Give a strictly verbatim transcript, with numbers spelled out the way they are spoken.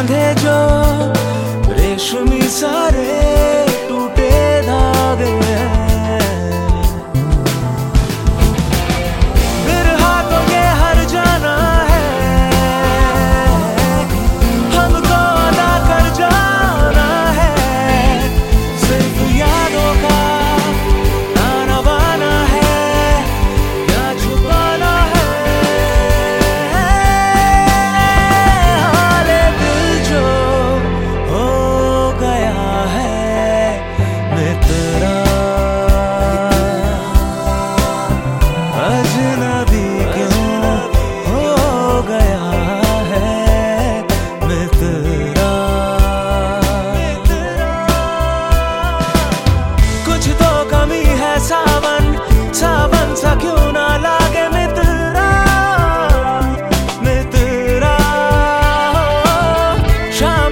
बांधे जो रेशमी सारे टूटे धागे बिरहा तो ये हर जाना है, हमको अदा कर जाना है। सिर्फ यादों का ताना बाना है, क्या छुपाना है। हाले दिल जो हो गया है मित्रा, अजनबी क्यों हो गया है मित्रा। कुछ तो कमी है सावन, सावन सा क्यों ना लागे मित्रा, मित्रा। शाम